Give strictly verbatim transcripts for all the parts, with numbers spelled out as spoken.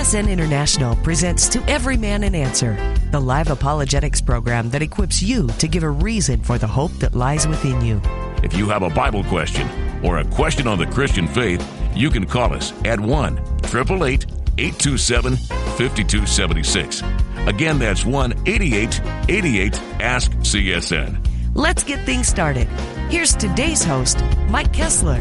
S N International presents To Every Man an Answer, the live apologetics program that equips you to give a reason for the hope that lies within you. If you have a Bible question or a question on the Christian faith, you can call us at one eight eight eight, eight two seven, five two seven six. Again, that's one eight eight eight eight, ask C S N. Let's get things started. Here's today's host, Mike Kessler.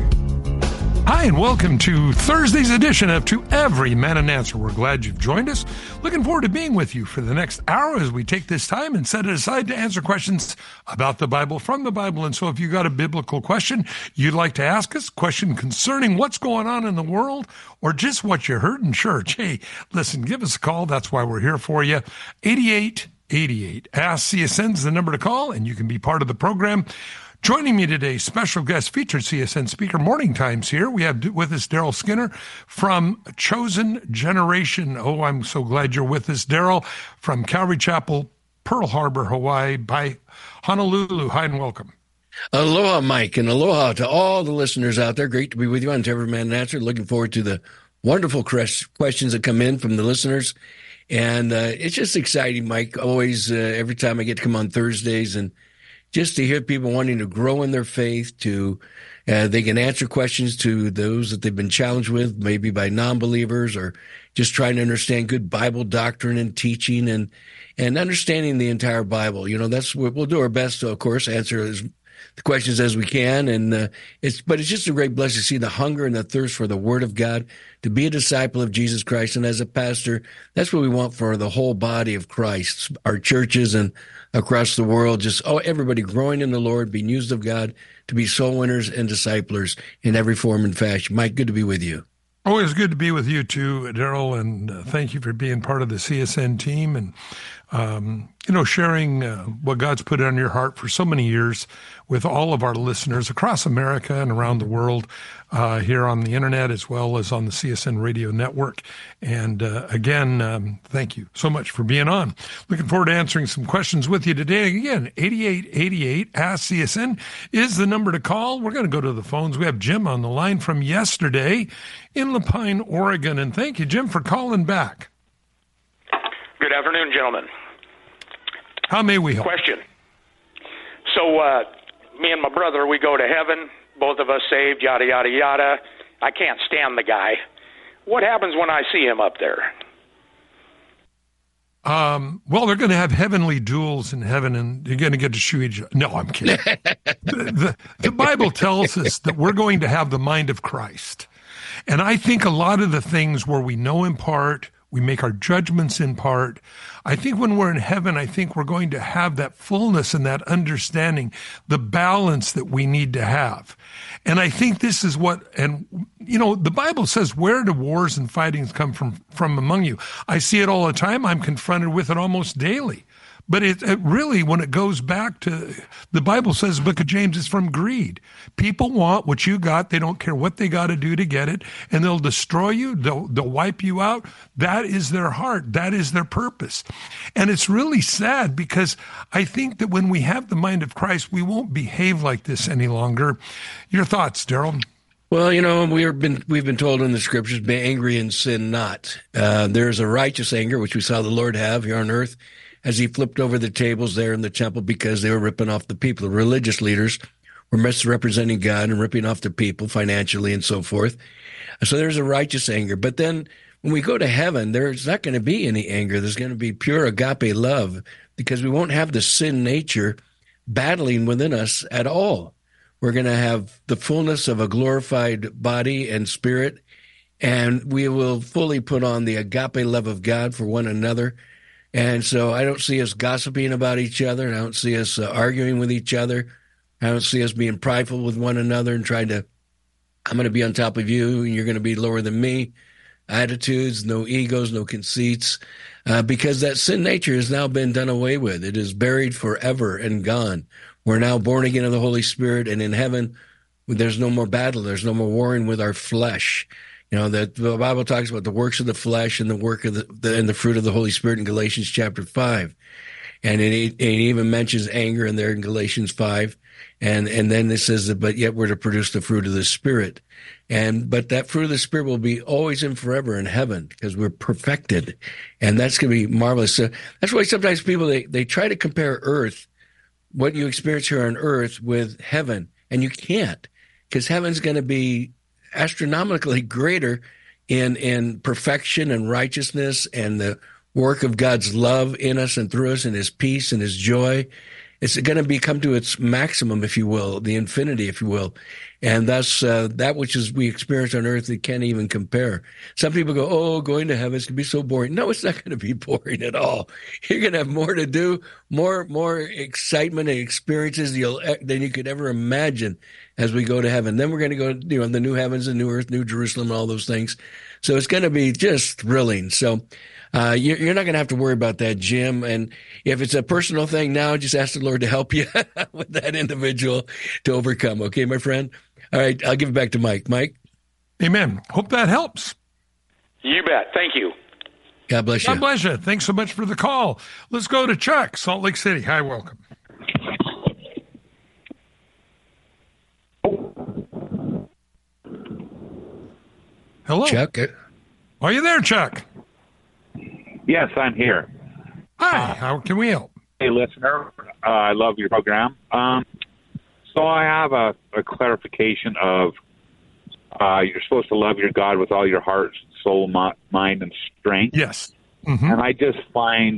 Hi, and welcome to Thursday's edition of To Every Man an Answer. We're glad you've joined us. Looking forward to being with you for the next hour as we take this time and set it aside to answer questions about the Bible from the Bible. And so if you got a biblical question you'd like to ask us, question concerning what's going on in the world, or just what you heard in church, hey, listen, give us a call. That's why we're here for you. eighty-eight eighty-eight. Ask C S N is the number to call, and you can be part of the program. Joining me today, special guest featured C S N speaker, Morning Times here. We have with us Daryl Skinner from Chosen Generation. Oh, I'm so glad you're with us, Daryl, from Calvary Chapel, Pearl Harbor, Hawaii, by Honolulu. Hi and welcome. Aloha, Mike, and aloha to all the listeners out there. Great to be with you on To Every Man an Answer. Looking forward to the wonderful questions that come in from the listeners. And uh, it's just exciting, Mike, always, uh, every time I get to come on Thursdays and just to hear people wanting to grow in their faith, to uh, they can answer questions to those that they've been challenged with, maybe by non-believers, or just trying to understand good Bible doctrine and teaching and and understanding the entire Bible. You know, that's what we'll do our best to, of course, answer as the questions as we can. And uh, it's but it's just a great blessing to see the hunger and the thirst for the Word of God, to be a disciple of Jesus Christ. And as a pastor, that's what we want for the whole body of Christ, our churches and across the world, just oh, everybody growing in the Lord, being used of God to be soul winners and disciplers in every form and fashion. Mike, good to be with you. Always good to be with you too, Daryl, and uh, thank you for being part of the C S N team and, um, you know, sharing uh, what God's put on your heart for so many years with all of our listeners across America and around the world, uh, here on the internet as well as on the C S N radio network. And uh, again, um, thank you so much for being on. Looking forward to answering some questions with you today. Again, eighty-eight eighty-eight, ask C S N is the number to call. We're going to go to the phones. We have Jim on the line from yesterday in Lapine, Oregon. And thank you, Jim, for calling back. Good afternoon, gentlemen. How may we help? Question. So, uh, me and my brother, we go to heaven, both of us saved, yada, yada, yada. I can't stand the guy. What happens when I see him up there? Um, well, they're going to have heavenly duels in heaven, and you're going to get to shoot each other. No, I'm kidding. the, the, the Bible tells us that we're going to have the mind of Christ. And I think a lot of the things where we know in part, we make our judgments in part, I think when we're in heaven, I think we're going to have that fullness and that understanding, the balance that we need to have. And I think this is what, and you know, the Bible says, where do wars and fightings come from, from among you? I see it all the time. I'm confronted with it almost daily. But it, it really, when it goes back to, the Bible says, the book of James is from greed. People want what you got. They don't care what they got to do to get it. And they'll destroy you. They'll, they'll wipe you out. That is their heart. That is their purpose. And it's really sad because I think that when we have the mind of Christ, we won't behave like this any longer. Your thoughts, Daryl? Well, you know, we've been we've been told in the scriptures, be angry and sin not. Uh, there's a righteous anger, which we saw the Lord have here on earth, as he flipped over the tables there in the temple because they were ripping off the people. The religious leaders were misrepresenting God and ripping off the people financially and so forth. So there's a righteous anger. But then when we go to heaven, there's not going to be any anger. There's going to be pure agape love because we won't have the sin nature battling within us at all. We're going to have the fullness of a glorified body and spirit, and we will fully put on the agape love of God for one another. And so I don't see us gossiping about each other. And I don't see us uh, arguing with each other. I don't see us being prideful with one another and trying to, I'm going to be on top of you and you're going to be lower than me. Attitudes, no egos, no conceits, uh, because that sin nature has now been done away with. It is buried forever and gone. We're now born again of the Holy Spirit, and in heaven, there's no more battle. There's no more warring with our flesh. You know, that the Bible talks about the works of the flesh and the work of the, the and the fruit of the Holy Spirit in Galatians chapter five. And it, it even mentions anger in there in Galatians five. And and then it says that, but yet we're to produce the fruit of the Spirit. And but that fruit of the Spirit will be always and forever in heaven because we're perfected. And that's going to be marvelous. So that's why sometimes people, they, they try to compare earth, what you experience here on earth, with heaven. And you can't, because heaven's going to be astronomically greater in in perfection and righteousness and the work of God's love in us and through us and his peace and his joy. It's going to be come to its maximum, if you will, the infinity, if you will. And thus, uh, that which is we experience on earth, it can't even compare. Some people go, oh, going to heaven is going to be so boring. No, it's not going to be boring at all. You're going to have more to do, more more excitement and experiences you'll, than you could ever imagine as we go to heaven. Then we're going to go, you know, the new heavens, the new earth, new Jerusalem, all those things. So it's going to be just thrilling. So Uh, you're, you're not going to have to worry about that, Jim. And if it's a personal thing now, just ask the Lord to help you with that individual to overcome. Okay, my friend? All right, I'll give it back to Mike. Mike? Amen. Hope that helps. You bet. Thank you. God bless you. God bless you. Thanks so much for the call. Let's go to Chuck, Salt Lake City. Hi, welcome. Hello. Chuck? Are you there, Chuck? Yes, I'm here. Hi, how can we help? Hey, listener, uh, I love your program. Um, so I have a, a clarification of uh, you're supposed to love your God with all your heart, soul, mind, and strength. Yes. Mm-hmm. And I just find,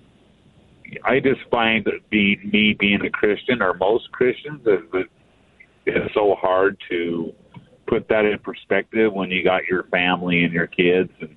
I just find that being me being a Christian, or most Christians, is it's so hard to put that in perspective when you got your family and your kids and.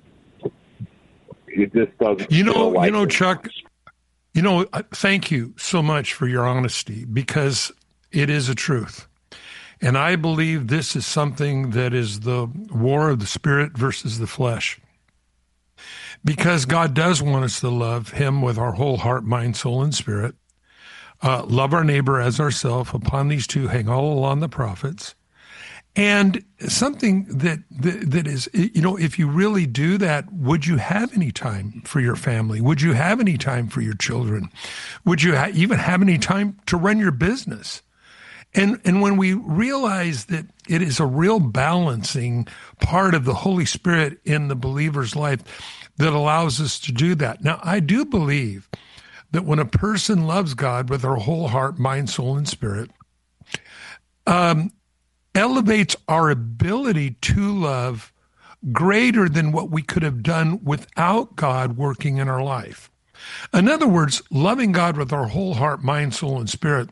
It just doesn't. You know, like you know, it. Chuck. You know, thank you so much for your honesty, because it is a truth, and I believe this is something that is the war of the spirit versus the flesh. Because God does want us to love Him with our whole heart, mind, soul, and spirit. Uh, love our neighbor as ourselves. Upon these two hang all along the prophets. And something that, that that is, you know, if you really do that, would you have any time for your family? Would you have any time for your children? Would you ha- even have any time to run your business? And and when we realize that it is a real balancing part of the Holy Spirit in the believer's life that allows us to do that. Now, I do believe that when a person loves God with their whole heart, mind, soul, and spirit, um, elevates our ability to love greater than what we could have done without God working in our life. In other words, loving God with our whole heart, mind, soul, and spirit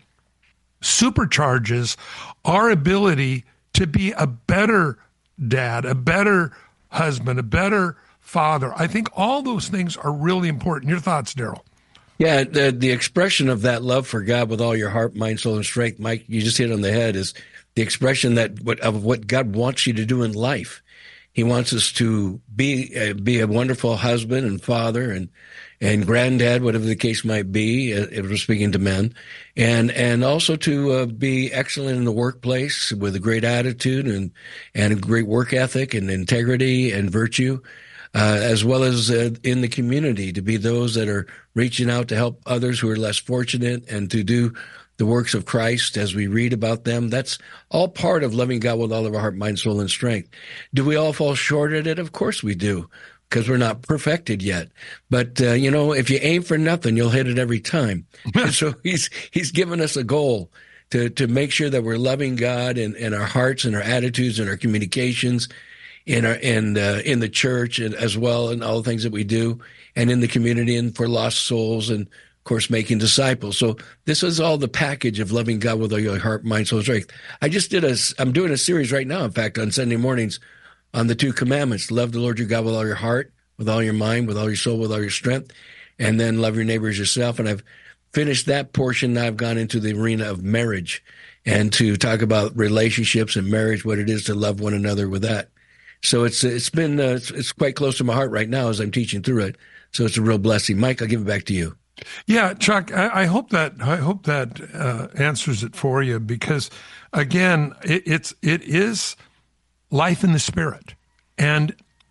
supercharges our ability to be a better dad, a better husband, a better father. I think all those things are really important. Your thoughts, Daryl? Yeah, the, the expression of that love for God with all your heart, mind, soul, and strength, Mike, you just hit on the head, is the expression that what, of what God wants you to do in life. He wants us to be uh, be a wonderful husband and father and and granddad, whatever the case might be, uh, if we're speaking to men, and and also to uh, be excellent in the workplace with a great attitude and and a great work ethic and integrity and virtue, uh, as well as uh, in the community, to be those that are reaching out to help others who are less fortunate and to do the works of Christ as we read about them. That's all part of loving God with all of our heart, mind, soul, and strength. Do we all fall short at it? Of course we do, because we're not perfected yet. But, uh, you know, if you aim for nothing, you'll hit it every time. And so he's he's given us a goal to, to make sure that we're loving God in, in our hearts and our attitudes and our communications, in our in, uh, in the church and as well, and all the things that we do, and in the community and for lost souls and, of course, making disciples. So this is all the package of loving God with all your heart, mind, soul, and strength. I just did a, I'm doing a series right now, in fact, on Sunday mornings on the two commandments. Love the Lord your God with all your heart, with all your mind, with all your soul, with all your strength, and then love your neighbor as yourself. And I've finished that portion. Now I've gone into the arena of marriage and to talk about relationships and marriage, what it is to love one another with that. So it's it's been, uh, it's, it's quite close to my heart right now as I'm teaching through it. So it's a real blessing. Mike, I'll give it back to you. Yeah, Chuck, I, I hope that I hope that uh, answers it for you, because again, it, it's it is life in the Spirit, and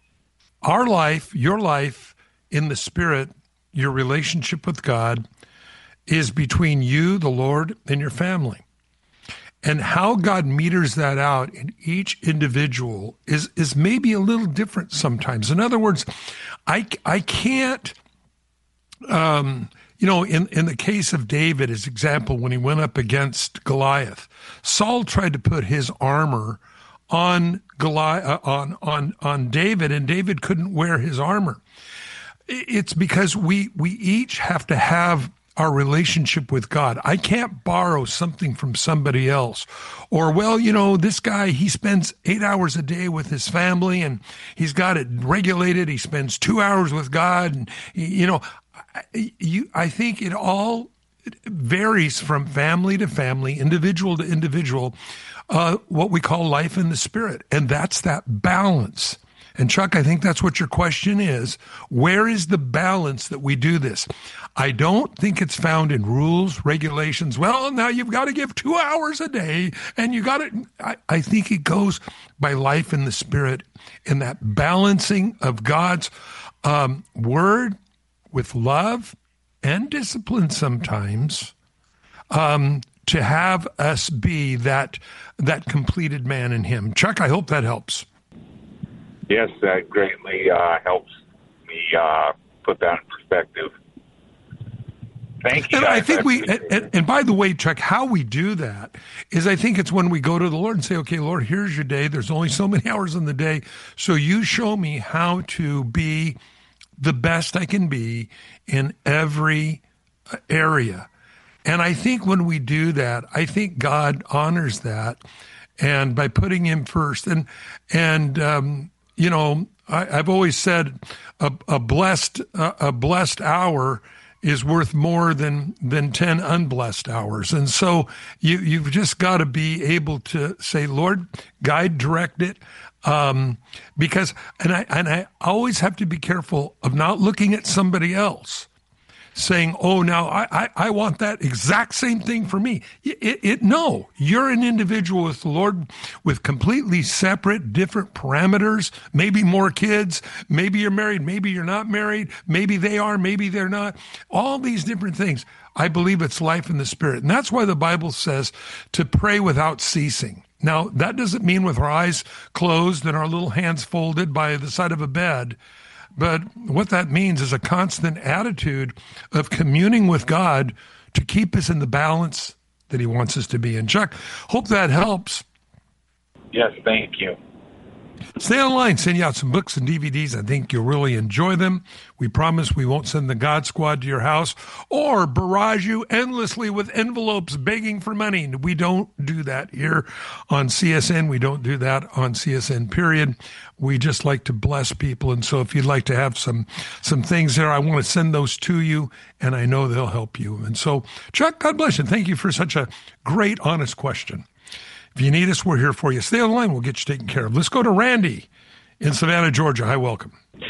our life, your life in the Spirit, your relationship with God is between you, the Lord, and your family. And how God meters that out in each individual is, is maybe a little different sometimes. In other words, I, I can't, um, you know, in, in the case of David, as example, when he went up against Goliath, Saul tried to put his armor on Goliath, uh, on, on, on David, and David couldn't wear his armor. It's because we, we each have to have our relationship with God. I can't borrow something from somebody else. Or, well, you know, this guy, he spends eight hours a day with his family and he's got it regulated. He spends two hours with God. And, you know, you, I think it all varies from family to family, individual to individual, uh, what we call life in the Spirit. And that's that balance. And Chuck, I think that's what your question is. Where is the balance that we do this? I don't think it's found in rules, regulations. Well, now you've got to give two hours a day and you got to, I, I think it goes by life in the Spirit and that balancing of God's um, word with love and discipline sometimes um, to have us be that, that completed man in him. Chuck, I hope that helps. Yes, that greatly uh, helps me uh, put that in perspective. Thank you. And guys. I think I we, and, and by the way, Chuck, how we do that is I think it's when we go to the Lord and say, okay, Lord, here's your day. There's only so many hours in the day. So you show me how to be the best I can be in every area. And I think when we do that, I think God honors that. And by putting him first and, and, um, you know, I, I've always said a, a blessed uh, a blessed hour is worth more than than ten unblessed hours, and so you you've just got to be able to say, Lord, guide, direct it, um, because and I and I always have to be careful of not looking at somebody else, saying, oh, now I, I, I want that exact same thing for me. It, it, no, you're an individual with the Lord with completely separate, different parameters, maybe more kids, maybe you're married, maybe you're not married, maybe they are, maybe they're not. All these different things. I believe it's life in the Spirit. And that's why the Bible says to pray without ceasing. Now, that doesn't mean with our eyes closed and our little hands folded by the side of a bed. But what that means is a constant attitude of communing with God to keep us in the balance that he wants us to be in. Chuck, hope that helps. Yes, thank you. Stay online. Send you out some books and D V Ds. I think you'll really enjoy them. We promise we won't send the God Squad to your house or barrage you endlessly with envelopes begging for money. We don't do that here on C S N. We don't do that on C S N, period. We just like to bless people. And so if you'd like to have some some things there, I want to send those to you, and I know they'll help you. And so, Chuck, God bless you. Thank you for such a great, honest question. If you need us, we're here for you. Stay on the line. We'll get you taken care of. Let's go to Randy in Savannah, Georgia. Hi, welcome.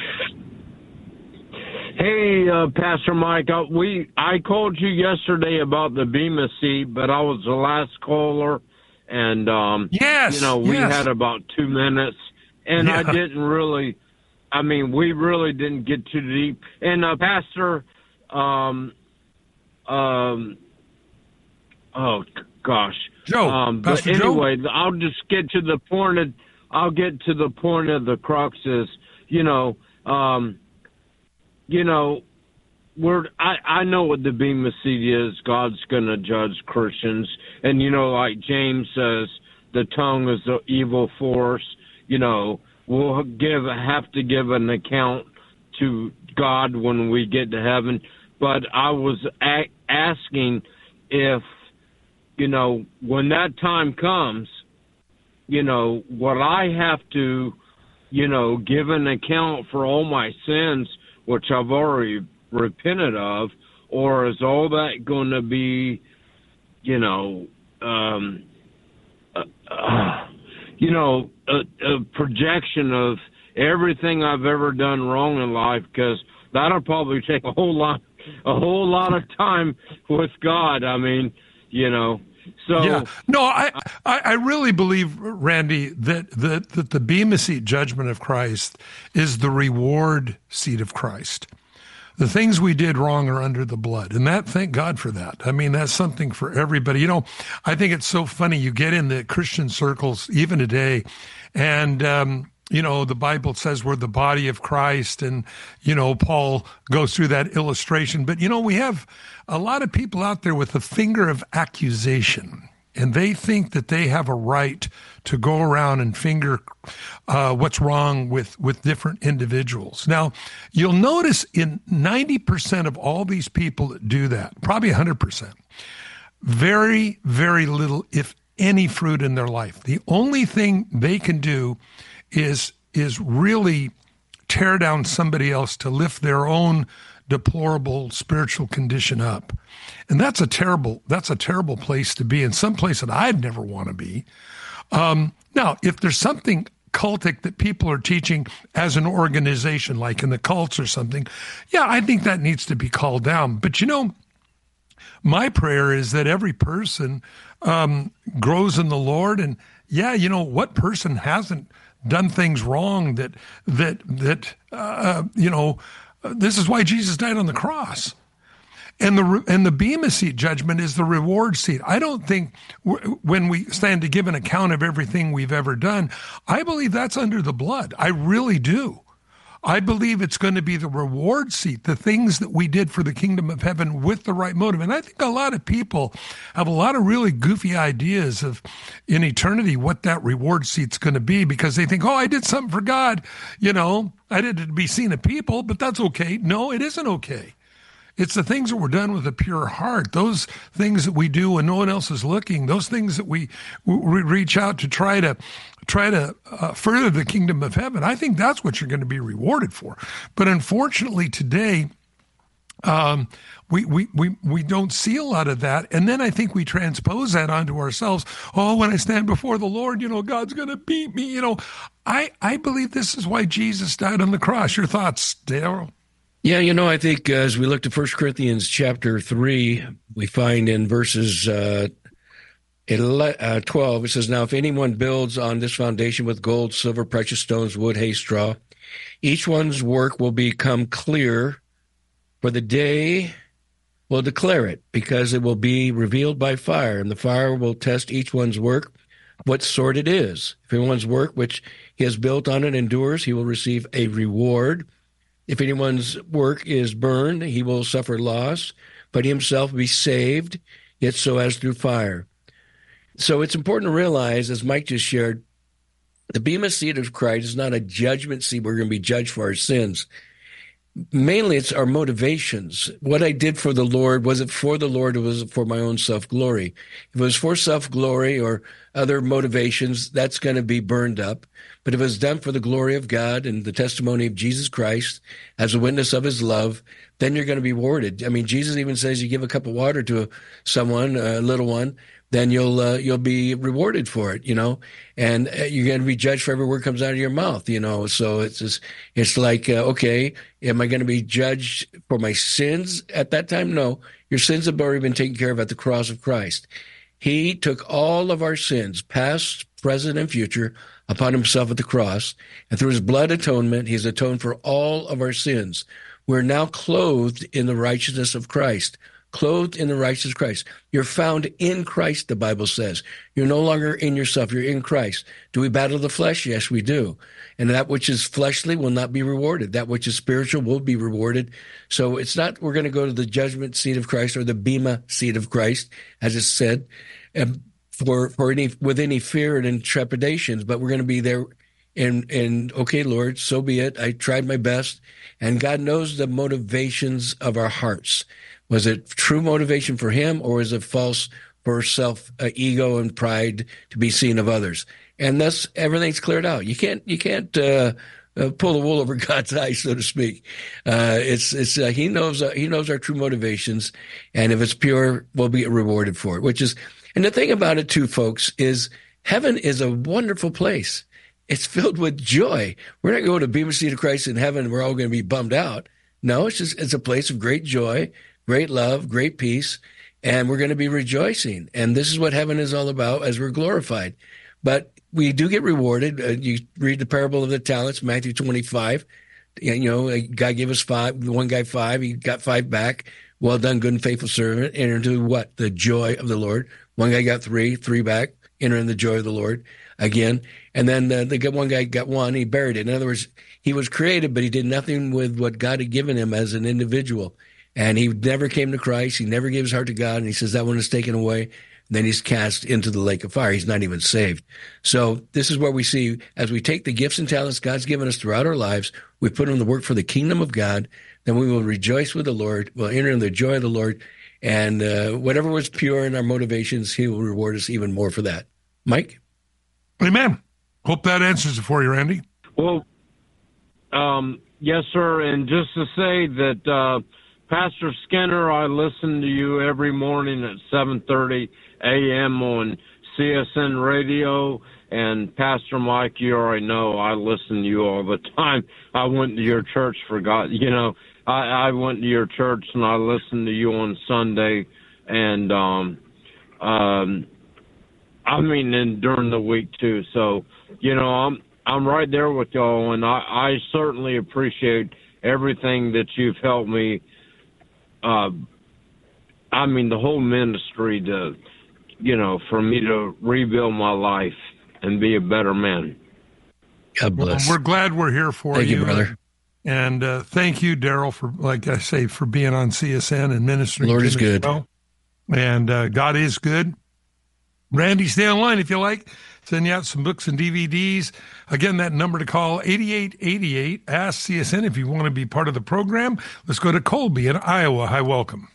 Hey, uh, Pastor Mike. Uh, we I called you yesterday about the Bema seat, but I was the last caller, and um, yes, you know we yes. had about two minutes, and yeah. I didn't really. I mean, we really didn't get too deep. And uh, Pastor, um, um, oh gosh. Joe, um, but Pastor anyway, Joe? I'll just get to the point of, I'll get to the point of the crux is, you know, um, you know, we're, I, I know what the Bema seat is. God's going to judge Christians. And, you know, like James says, the tongue is the evil force. You know, we'll give, have to give an account to God when we get to heaven. But I was a- asking if, you know, when that time comes, you know, what I have to, you know, give an account for all my sins, which I've already repented of, or is all that going to be, you know, um, uh, uh, you know, a, a projection of everything I've ever done wrong in life? Because that'll probably take a whole lot, a whole lot of time with God. I mean, you know, so yeah, no, I, I, I really believe, Randy, that, that, that the Bema seat judgment of Christ is the reward seat of Christ. The things we did wrong are under the blood. And that, thank God for that. I mean, that's something for everybody. You know, I think it's so funny. You get in the Christian circles, even today, and, um, you know, the Bible says we're the body of Christ, and, you know, Paul goes through that illustration. But, you know, we have a lot of people out there with a finger of accusation, and they think that they have a right to go around and finger uh, what's wrong with, with different individuals. Now, you'll notice in ninety percent of all these people that do that, probably one hundred percent, very, very little, if any, fruit in their life. The only thing they can do is is really tear down somebody else to lift their own deplorable spiritual condition up. And that's a terrible, that's a terrible place to be, and some place that I'd never want to be. Um, now, if there's something cultic that people are teaching as an organization, like in the cults or something, yeah, I think that needs to be called down. But you know, my prayer is that every person um, grows in the Lord. And yeah, you know, what person hasn't done things wrong that, that, that, uh, you know, this is why Jesus died on the cross. And the, and the Bema seat judgment is the reward seat. I don't think w- when we stand to give an account of everything we've ever done, I believe that's under the blood. I really do. I believe it's going to be the reward seat, the things that we did for the kingdom of heaven with the right motive. And I think a lot of people have a lot of really goofy ideas of in eternity what that reward seat's going to be, because they think, oh, I did something for God. You know, I did it to be seen of people, but that's okay. No, it isn't okay. It's the things that were done with a pure heart, those things that we do when no one else is looking, those things that we, we reach out to try to try to uh, further the kingdom of heaven. I think that's what you're going to be rewarded for. But unfortunately today, um, we, we, we, we don't see a lot of that. And then I think we transpose that onto ourselves. Oh, when I stand before the Lord, you know, God's going to beat me. You know, I, I believe this is why Jesus died on the cross. Your thoughts, Daryl? Yeah, you know, I think uh, as we look to First Corinthians chapter three, we find in verses uh, twelve, it says, now if anyone builds on this foundation with gold, silver, precious stones, wood, hay, straw, each one's work will become clear, for the day will declare it, because it will be revealed by fire, and the fire will test each one's work, what sort it is. If anyone's work which he has built on it endures, he will receive a reward. If anyone's work is burned, he will suffer loss, but he himself will be saved, yet so as through fire. So it's important to realize, as Mike just shared, the Bema seat of Christ is not a judgment seat where we're going to be judged for our sins. Mainly, it's our motivations. What I did for the Lord, was it for the Lord or was it for my own self-glory? If it was for self-glory or other motivations, that's going to be burned up. But if it was done for the glory of God and the testimony of Jesus Christ as a witness of his love, then you're going to be rewarded. I mean, Jesus even says you give a cup of water to someone, a little one, then you'll uh, you'll be rewarded for it, you know, and you're going to be judged for every word that comes out of your mouth, you know. So it's just, it's like, uh, okay, am I going to be judged for my sins at that time? No, your sins have already been taken care of at the cross of Christ. He took all of our sins, past, present, and future, upon himself at the cross, and through his blood atonement, he's atoned for all of our sins. We're now clothed in the righteousness of Christ. Clothed in the righteousness of Christ. You're found in Christ, the Bible says. You're no longer in yourself. You're in Christ. Do we battle the flesh? Yes, we do. And that which is fleshly will not be rewarded. That which is spiritual will be rewarded. So it's not we're going to go to the judgment seat of Christ or the Bema seat of Christ, as it's said, for for any with any fear and trepidations, but we're going to be there and, and okay, Lord, so be it. I tried my best. And God knows the motivations of our hearts. Was it true motivation for him, or is it false for self uh, ego and pride to be seen of others? And thus everything's cleared out. You can't you can't uh, uh, pull the wool over God's eyes, so to speak. Uh, it's it's uh, he knows uh, he knows our true motivations, and if it's pure, we'll be rewarded for it. Which is, and the thing about it too, folks, is heaven is a wonderful place. It's filled with joy. We're not going to Bema seat of Christ in heaven and we're all going to be bummed out. No, it's just it's a place of great joy, great love, great peace, and we're going to be rejoicing. And this is what heaven is all about as we're glorified. But we do get rewarded. Uh, you read the parable of the talents, Matthew twenty-five. You know, a guy gave us five, one guy five, he got five back. Well done, good and faithful servant. Enter into what? The joy of the Lord. One guy got three, three back. Enter in the joy of the Lord again. And then uh, the one guy got one, he buried it. In other words, he was created, but he did nothing with what God had given him as an individual. And he never came to Christ. He never gave his heart to God. And he says that one is taken away. Then he's cast into the lake of fire. He's not even saved. So this is where we see, as we take the gifts and talents God's given us throughout our lives, we put them to work for the kingdom of God, then we will rejoice with the Lord. We'll enter in the joy of the Lord. And uh, whatever was pure in our motivations, he will reward us even more for that. Mike? Amen. Hope that answers it for you, Randy. Well, um, yes, sir. And just to say that, uh, Pastor Skinner, I listen to you every morning at seven thirty a.m. on C S N Radio. And Pastor Mike, you already know I listen to you all the time. I went to your church for God. You know, I, I went to your church and I listened to you on Sunday. And, um, um, I mean, and during the week too. So, you know, I'm, I'm right there with y'all. And I, I certainly appreciate everything that you've helped me. Uh, I mean, the whole ministry to, you know, for me to rebuild my life and be a better man. God bless. Well, we're glad we're here for thank you. you, brother. And uh, thank you, Daryl, for, like I say, for being on C S N and ministering. Lord is good. Show. And uh, God is good. Randy, stay online if you like. Send you out some books and D V Ds. Again, that number to call, eighty-eight eighty-eight. Ask C S N if you want to be part of the program. Let's go to Colby in Iowa. Hi, welcome.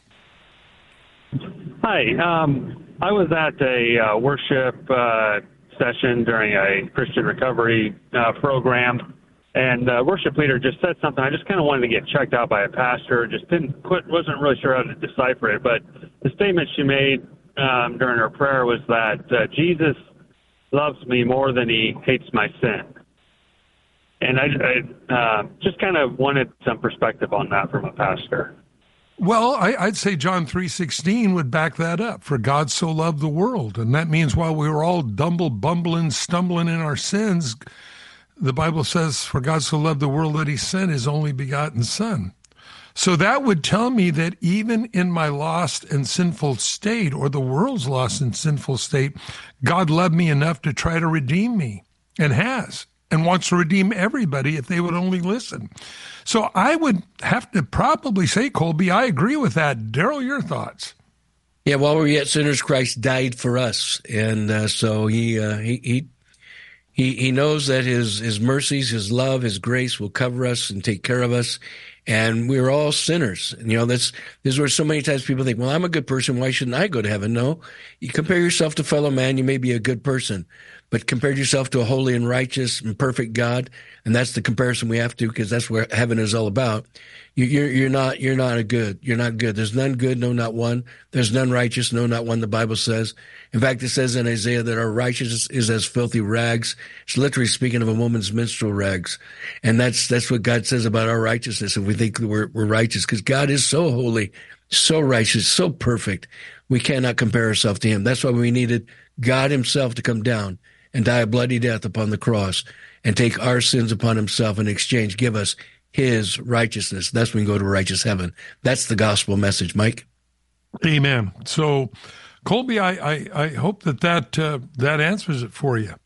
Hi. Um, I was at a uh, worship uh, session during a Christian recovery uh, program, and the worship leader just said something. I just kind of wanted to get checked out by a pastor. Just didn't quit, wasn't really sure how to decipher it. But the statement she made um, during her prayer was that uh, Jesus loves me more than he hates my sin. And I, I uh, just kind of wanted some perspective on that from a pastor. Well, I, I'd say John three sixteen would back that up. For God so loved the world. And that means while we were all dumble, bumbling, stumbling in our sins, the Bible says, for God so loved the world that he sent his only begotten Son. So that would tell me that even in my lost and sinful state, or the world's lost and sinful state, God loved me enough to try to redeem me, and has, and wants to redeem everybody if they would only listen. So I would have to probably say, Colby, I agree with that. Daryl, your thoughts? Yeah, while we were yet sinners, Christ died for us. And uh, so he, uh, he, he, he, he knows that his, his mercies, his love, his grace will cover us and take care of us. And we're all sinners. And, you know, that's, this is where so many times people think, well, I'm a good person. Why shouldn't I go to heaven? No, you compare yourself to fellow man. You may be a good person, but compare yourself to a holy and righteous and perfect God. And that's the comparison we have to, because that's where heaven is all about. You, you're, you're not, you're not a good, you're not good. There's none good, no, not one. There's none righteous, no, not one, the Bible says. In fact, it says in Isaiah that our righteousness is as filthy rags. It's literally speaking of a woman's menstrual rags. And that's, that's what God says about our righteousness. If we think that we're, we're righteous, because God is so holy, so righteous, so perfect. We cannot compare ourselves to him. That's why we needed God himself to come down and die a bloody death upon the cross and take our sins upon himself, in exchange give us his righteousness. That's when we go to righteous heaven. That's the gospel message, Mike. Amen. So, Colby, I, I, I hope that that, uh, that answers it for you.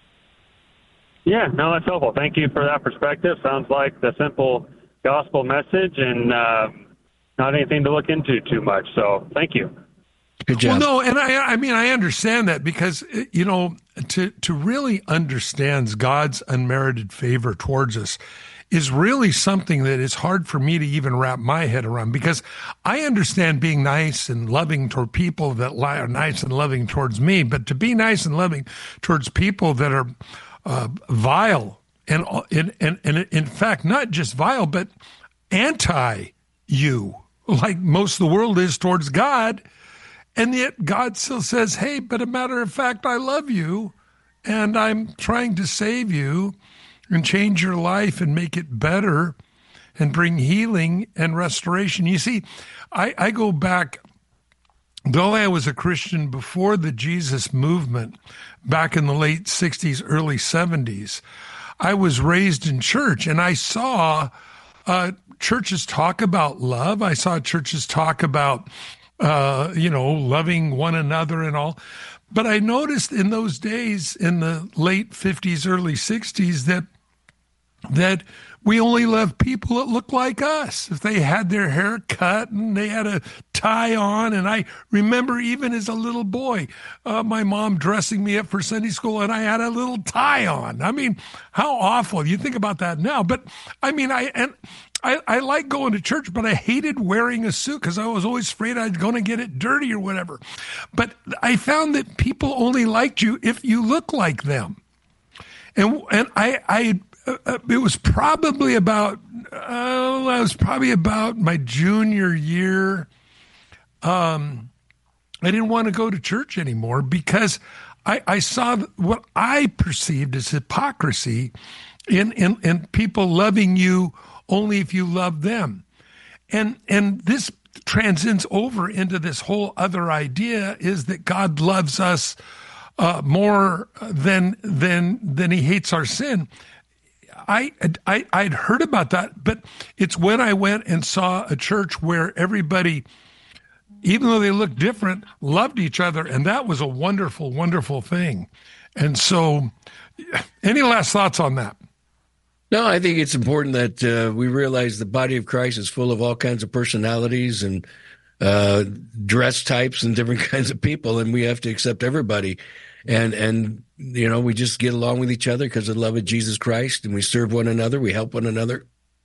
Yeah, no, that's helpful. Thank you for that perspective. Sounds like the simple gospel message, and uh, not anything to look into too much. So thank you. Good job. Well, no, and I, I mean, I understand that, because, you know, to, to really understand God's unmerited favor towards us is really something that is hard for me to even wrap my head around, because I understand being nice and loving toward people that are nice and loving towards me, but to be nice and loving towards people that are uh, vile and, and, and, and in fact, not just vile, but anti you, like most of the world is towards God. And yet God still says, hey, but a matter of fact, I love you and I'm trying to save you and change your life and make it better and bring healing and restoration. You see, I, I go back, though I was a Christian before the Jesus movement back in the late sixties, early seventies, I was raised in church, and I saw uh, churches talk about love. I saw churches talk about, uh, you know, loving one another and all. But I noticed in those days, in the late fifties, early sixties, that that we only loved people that looked like us. If they had their hair cut and they had a tie on. And I remember even as a little boy, uh, my mom dressing me up for Sunday school and I had a little tie on. I mean, how awful. You think about that now. But I mean, I, and I, I like going to church, but I hated wearing a suit because I was always afraid I was going to get it dirty or whatever. But I found that people only liked you if you look like them. And, and I, I, Uh, it was probably about, uh, I was probably about my junior year. Um, I didn't want to go to church anymore because I, I saw what I perceived as hypocrisy in, in, in people loving you only if you love them. And, and this transcends over into this whole other idea is that God loves us uh, more than, than, than he hates our sin. I, I, I'd heard about that, but it's when I went and saw a church where everybody, even though they looked different, loved each other. And that was a wonderful, wonderful thing. And so any last thoughts on that? No, I think it's important that uh, we realize the body of Christ is full of all kinds of personalities and uh, dress types and different kinds of people, and we have to accept everybody. And, and you know, we just get along with each other because of the love of Jesus Christ, and we serve one another, we help one another,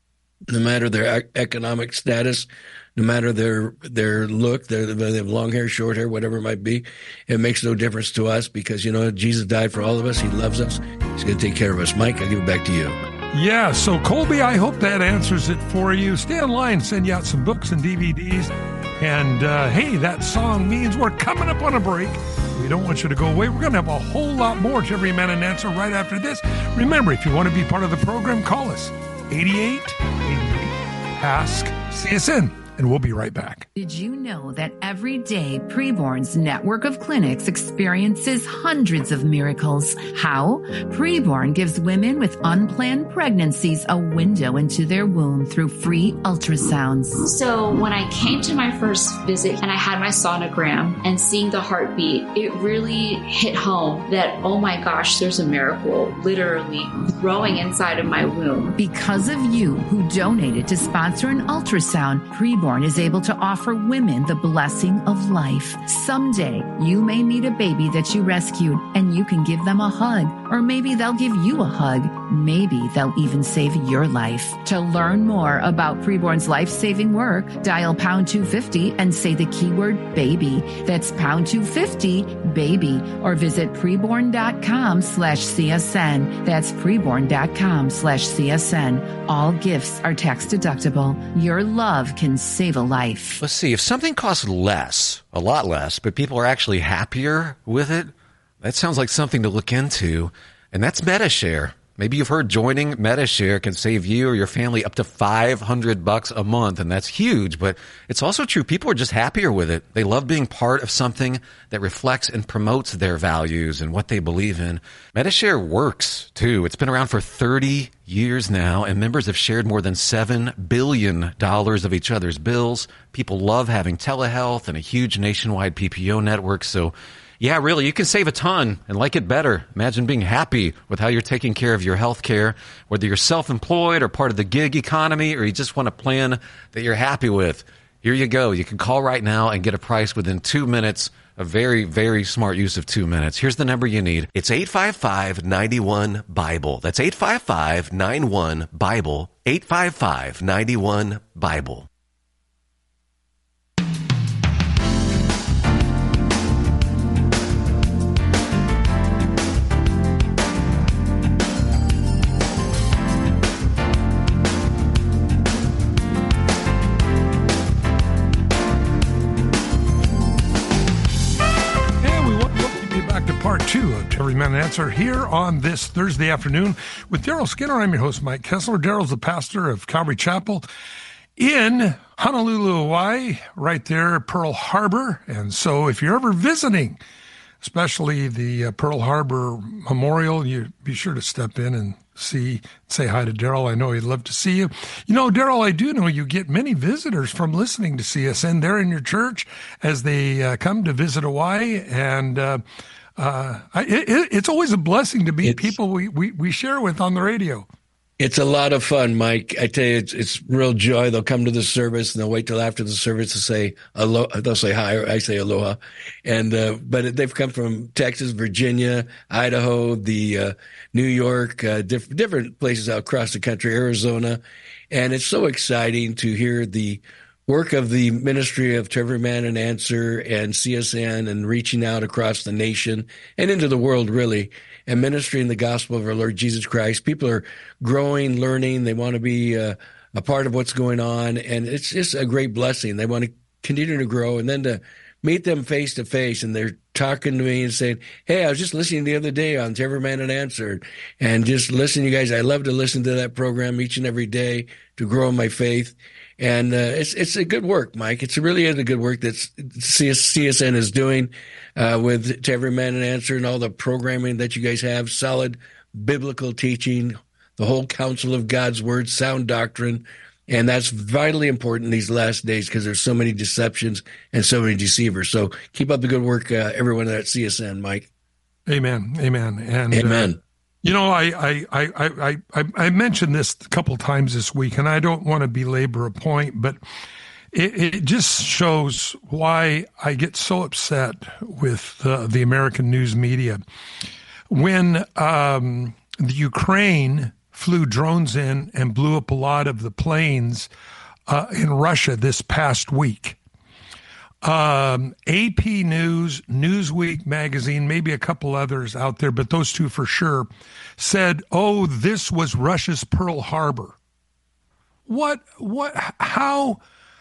no matter their economic status, no matter their their look, their, they have long hair, short hair, whatever it might be. It makes no difference to us because, you know, Jesus died for all of us. He loves us. He's going to take care of us. Mike, I'll give it back to you. Yeah, so Colby, I hope that answers it for you. Stay online, send you out some books and D V Ds. And, uh, hey, that song means we're coming up on a break. We don't want you to go away. We're going to have a whole lot more to Every Man an Answer right after this. Remember, if you want to be part of the program, call us, eighty-eight eighty-eight, ask C S N. And we'll be right back. Did you know that every day Preborn's network of clinics experiences hundreds of miracles? How? Preborn gives women with unplanned pregnancies a window into their womb through free ultrasounds. So when I came to my first visit and I had my sonogram and seeing the heartbeat, it really hit home that, oh my gosh, there's a miracle literally growing inside of my womb. Because of you who donated to sponsor an ultrasound, Preborn is able to offer women the blessing of life. Someday, you may meet a baby that you rescued and you can give them a hug, or maybe they'll give you a hug. Maybe they'll even save your life. To learn more about Preborn's life-saving work, dial pound two fifty and say the keyword baby. That's pound two fifty, baby, or visit preborn.com slash CSN. That's preborn.com slash CSN. All gifts are tax deductible. Your love can save a life. Let's see, if something costs less, a lot less, but people are actually happier with it, that sounds like something to look into, and that's MediShare. Maybe you've heard joining MediShare can save you or your family up to five hundred bucks a month, and that's huge, but it's also true. People are just happier with it. They love being part of something that reflects and promotes their values and what they believe in. MediShare works, too. It's been around for thirty years now, and members have shared more than seven billion dollars of each other's bills. People love having telehealth and a huge nationwide P P O network, so yeah, really, you can save a ton and like it better. Imagine being happy with how you're taking care of your health care, whether you're self-employed or part of the gig economy, or you just want a plan that you're happy with. Here you go. You can call right now and get a price within two minutes. A very, very smart use of two minutes. Here's the number you need. It's eight five five, nine one, BIBLE. That's eight five five, nine one, BIBLE. eight five five, nine one, BIBLE. Part two of Every Man an Answer here on this Thursday afternoon with Daryl Skinner. I'm your host, Mike Kessler. Daryl's the pastor of Calvary Chapel in Honolulu, Hawaii, right there, Pearl Harbor. And so if you're ever visiting especially the uh, Pearl Harbor Memorial. You be sure to step in and see, say hi to Daryl. I know he'd love to see you. You know, Daryl, I do know you get many visitors from listening to C S N there in your church as they uh, come to visit Hawaii. And uh, uh, I, it, it's always a blessing to meet it's, people we, we, we share with on the radio. It's a lot of fun, Mike. I tell you, it's, it's real joy. They'll come to the service and they'll wait till after the service to say aloha. They'll say hi, or I say aloha. And, uh, but they've come from Texas, Virginia, Idaho, the, uh, New York, uh, diff- different places out across the country, Arizona. And it's so exciting to hear the work of the ministry of To Every Man an Answer and C S N and reaching out across the nation and into the world, really, and ministering the gospel of our Lord Jesus Christ. People are growing, learning. They want to be uh, a part of what's going on. And it's just a great blessing. They want to continue to grow, and then to meet them face to face. And they're talking to me and saying, hey, I was just listening the other day on To Every Man an Answer, and just listen, you guys. I love to listen to that program each and every day to grow in my faith. And uh, it's it's a good work, Mike. It's really a good work that C S N is doing uh, with To Every Man an Answer and all the programming that you guys have, solid biblical teaching, the whole counsel of God's word, sound doctrine. And that's vitally important in these last days because there's so many deceptions and so many deceivers. So keep up the good work, uh, everyone at C S N, Mike. Amen. Amen. And Amen. Uh, You know, I, I, I, I, I mentioned this a couple times this week, and I don't want to belabor a point, but it, it just shows why I get so upset with uh, the American news media. When um, the Ukraine flew drones in and blew up a lot of the planes uh, in Russia this past week, Um, A P News, Newsweek magazine, maybe a couple others out there, but those two for sure, said, oh, this was Russia's Pearl Harbor. What, what, how,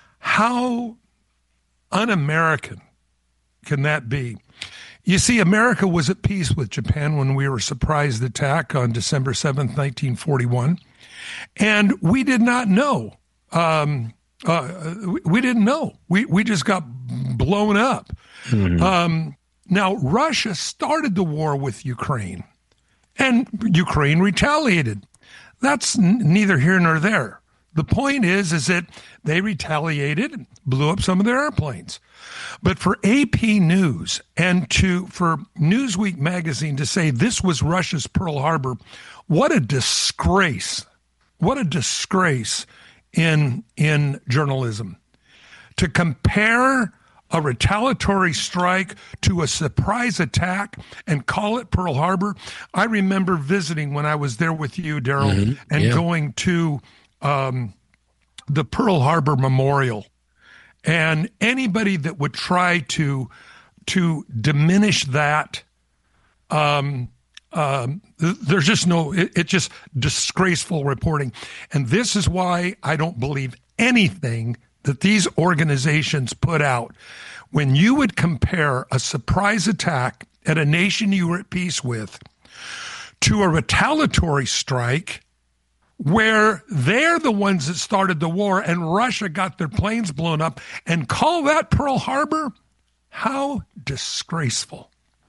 how un-American can that be? You see, America was at peace with Japan when we were surprised attack on December seventh, nineteen forty-one. And we did not know, um, Uh, we, we didn't know. We we just got blown up. Mm-hmm. Um, now, Russia started the war with Ukraine, and Ukraine retaliated. That's n- neither here nor there. The point is, is that they retaliated and blew up some of their airplanes. But for A P News and to for Newsweek magazine to say this was Russia's Pearl Harbor, what a disgrace. What a disgrace. in in journalism. To compare a retaliatory strike to a surprise attack and call it Pearl Harbor. I remember visiting when I was there with you, Daryl, mm-hmm. and yeah. going to um, the Pearl Harbor Memorial. And anybody that would try to to diminish that, um, Um, there's just no, it, it's just disgraceful reporting. And this is why I don't believe anything that these organizations put out. When you would compare a surprise attack at a nation you were at peace with to a retaliatory strike where they're the ones that started the war and Russia got their planes blown up, and call that Pearl Harbor, how disgraceful.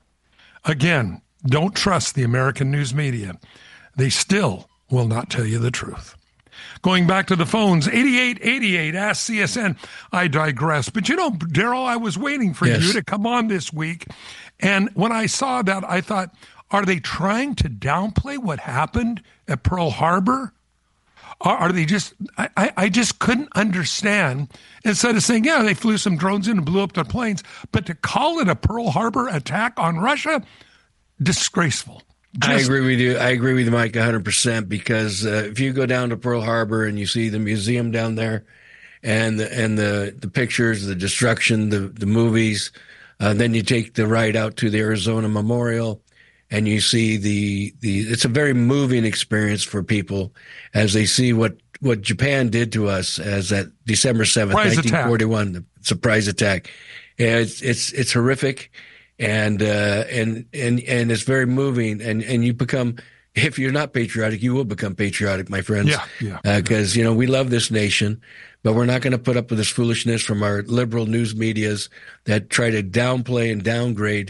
Again, don't trust the American news media. They still will not tell you the truth. Going back to the phones, eighty-eight eighty-eight, ask C S N. I digress. But you know, Daryl, I was waiting for yes. you to come on this week. And when I saw that, I thought, are they trying to downplay what happened at Pearl Harbor? Are, are they just, I, I, I just couldn't understand. Instead of saying, yeah, they flew some drones in and blew up their planes, but to call it a Pearl Harbor attack on Russia, disgraceful. Just- I agree with you. I agree with you, Mike, one hundred percent, because uh, if you go down to Pearl Harbor and you see the museum down there and the, and the, the pictures, the destruction, the, the movies, uh, then you take the ride out to the Arizona Memorial and you see the, the, it's a very moving experience for people as they see what, what Japan did to us as that December seventh, surprise nineteen forty-one, attack. The surprise attack. And it's, it's, it's horrific. And, uh, and, and, and it's very moving, and, and you become, if you're not patriotic, you will become patriotic, my friends. Yeah. Yeah. Uh, cause, you know, we love this nation, but we're not going to put up with this foolishness from our liberal news medias that try to downplay and downgrade,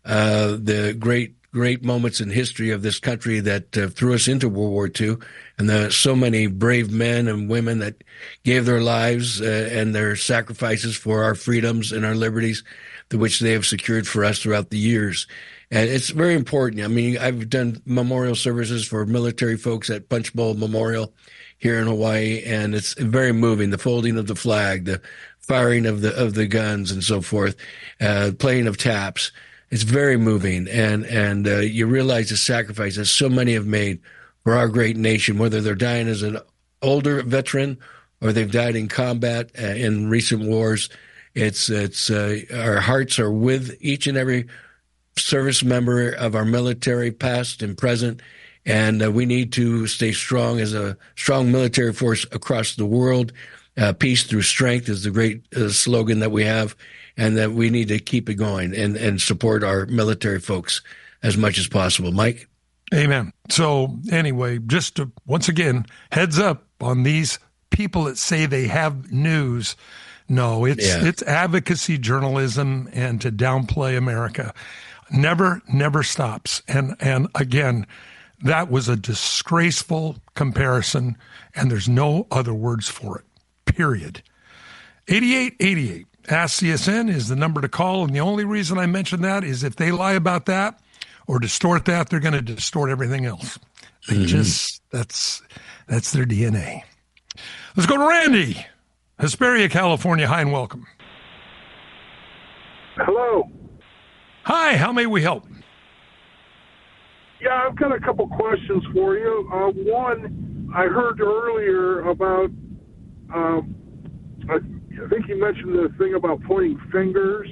uh, the great great moments in history of this country that uh, threw us into World War Two, and the so many brave men and women that gave their lives uh, and their sacrifices for our freedoms and our liberties, which they have secured for us throughout the years. And it's very important. I mean, I've done memorial services for military folks at Punch Bowl Memorial here in Hawaii, and it's very moving. The folding of the flag, the firing of the of the guns, and so forth, uh, playing of taps. It's very moving, and and uh, you realize the sacrifice that so many have made for our great nation, whether they're dying as an older veteran or they've died in combat uh, in recent wars. It's it's uh, our hearts are with each and every service member of our military, past and present, and uh, we need to stay strong as a strong military force across the world. Uh, peace through strength is the great uh, slogan that we have, and that we need to keep it going and, and support our military folks as much as possible. Mike? Amen. So anyway, just to, once again, heads up on these people that say they have news. No, it's Yeah. it's advocacy journalism and to downplay America. Never, never stops. And and again, that was a disgraceful comparison, and there's no other words for it. Period. eighty-eight eighty-eight. Ask C S N is the number to call, and the only reason I mention that is if they lie about that or distort that, they're going to distort everything else. They Mhm. just that's that's their D N A. Let's go to Randy, Hesperia, California. Hi and welcome. Hello. Hi, how may we help? Yeah, I've got a couple questions for you. Uh, one, I heard earlier about, um, I, I think you mentioned the thing about pointing fingers.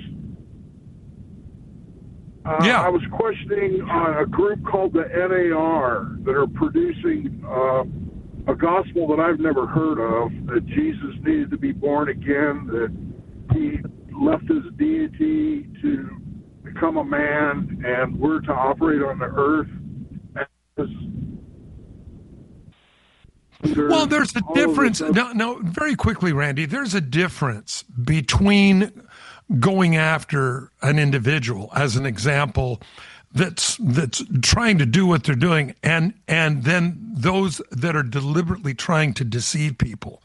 Uh, Yeah. I was questioning uh, a group called the N A R that are producing uh, a gospel that I've never heard of, that Jesus needed to be born again, that he left his deity to become a man, and we're to operate on the earth. Well, there's a all of difference. this- No, no, very quickly, Randy, there's a difference between going after an individual, as an example, that's that's trying to do what they're doing, and and then those that are deliberately trying to deceive people.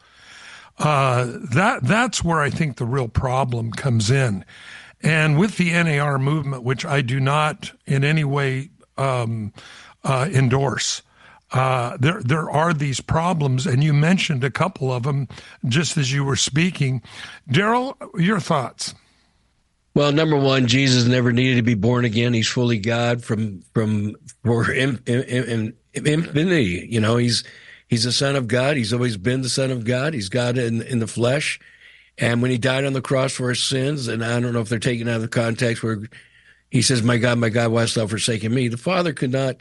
Uh, that that's where I think the real problem comes in. And with the N A R movement, which I do not in any way um, uh, endorse, uh, there there are these problems, and you mentioned a couple of them just as you were speaking. Daryl, your thoughts? Well, number one, Jesus never needed to be born again. He's fully God from from for in, in, in, infinity. You know, he's he's the Son of God. He's always been the Son of God. He's God in in the flesh. And when he died on the cross for our sins, and I don't know if they're taken out of the context where he says, "My God, my God, why hast thou forsaken me?" The Father could not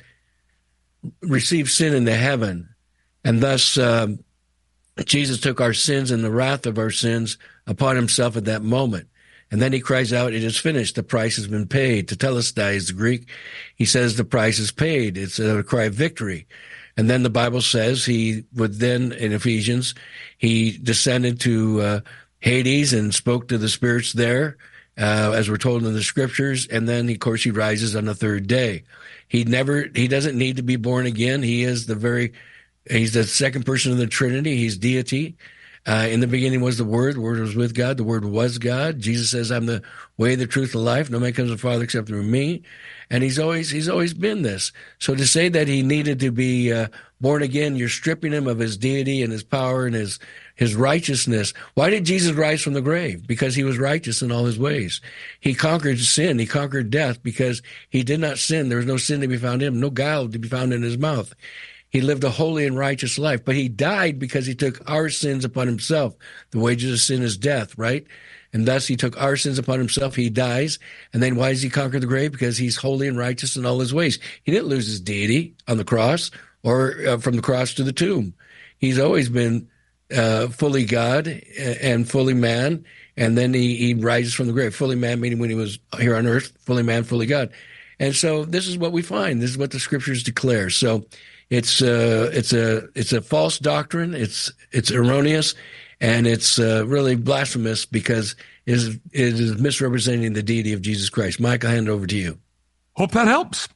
receive sin into heaven, and thus um, Jesus took our sins and the wrath of our sins upon himself at that moment. And then he cries out, "It is finished. The price has been paid." Tetelestai is the Greek. He says the price is paid. It's a cry of victory. And then the Bible says he would then, in Ephesians, he descended to uh, Hades and spoke to the spirits there, uh, as we're told in the scriptures. And then, of course, he rises on the third day. He never, he doesn't need to be born again. He is the very, he's the second person of the Trinity. He's deity. Uh, in the beginning was the Word. The Word was with God. The Word was God. Jesus says, "I'm the way, the truth, the life. No man comes to the Father except through me." And he's always he's always been this. So to say that he needed to be uh, born again, you're stripping him of his deity and his power and his his righteousness. Why did Jesus rise from the grave? Because he was righteous in all his ways. He conquered sin. He conquered death because he did not sin. There was no sin to be found in him, no guile to be found in his mouth. He lived a holy and righteous life, but he died because he took our sins upon himself. The wages of sin is death, right? And thus he took our sins upon himself. He dies. And then why does he conquer the grave? Because he's holy and righteous in all his ways. He didn't lose his deity on the cross or uh, from the cross to the tomb. He's always been uh, fully God and fully man. And then he, he rises from the grave. Fully man, meaning when he was here on earth, fully man, fully God. And so this is what we find. This is what the scriptures declare. So It's uh, it's a it's a false doctrine. It's it's erroneous, and it's uh, really blasphemous because it is, it is misrepresenting the deity of Jesus Christ. Mike, I'll hand it over to you. Hope that helps.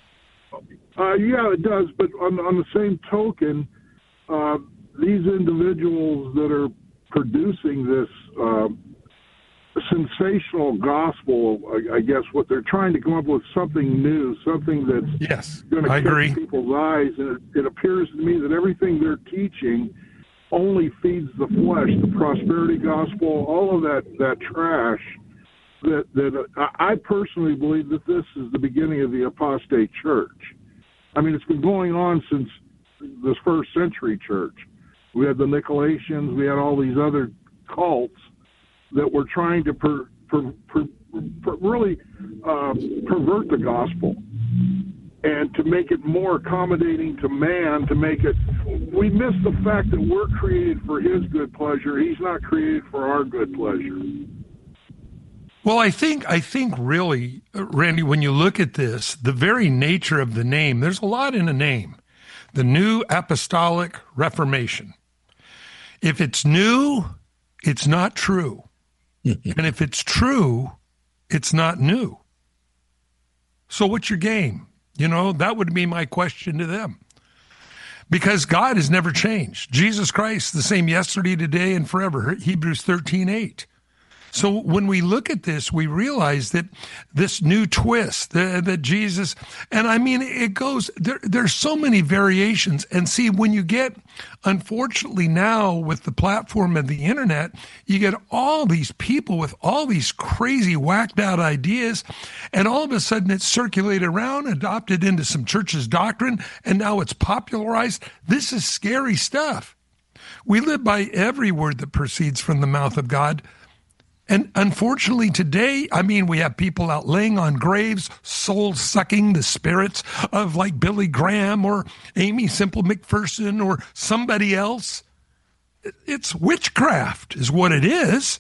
Uh, yeah, it does. But on, on the same token, uh, these individuals that are producing this uh, sensational gospel, I, I guess what they're trying to come up with something new, something that's yes, going to catch agree. people's eyes. And it, it appears to me that everything they're teaching only feeds the flesh, the prosperity gospel, all of that, that trash. That, that uh, I personally believe that this is the beginning of the apostate church. I mean, it's been going on since this first century church. We had the Nicolaitans, we had all these other cults that were trying to per, per, per, per, really uh, pervert the gospel and to make it more accommodating to man, to make it, we miss the fact that we're created for his good pleasure. He's not created for our good pleasure. Well, I think, I think really, Randy, when you look at this, the very nature of the name, there's a lot in a name. The New Apostolic Reformation. If it's new, it's not true. And if it's true, it's not new. So what's your game? You know, that would be my question to them. Because God has never changed. Jesus Christ, the same yesterday, today, and forever. Hebrews thirteen eight. So when we look at this, we realize that this new twist that, that Jesus, and I mean, it goes, there, there's so many variations. And see, when you get, unfortunately now with the platform of the internet, you get all these people with all these crazy whacked out ideas, and all of a sudden it's circulated around, adopted into some church's doctrine, and now it's popularized. This is scary stuff. We live by every word that proceeds from the mouth of God. And unfortunately today, I mean, we have people out laying on graves, soul-sucking the spirits of like Billy Graham or Amy Semple McPherson or somebody else. It's witchcraft is what it is.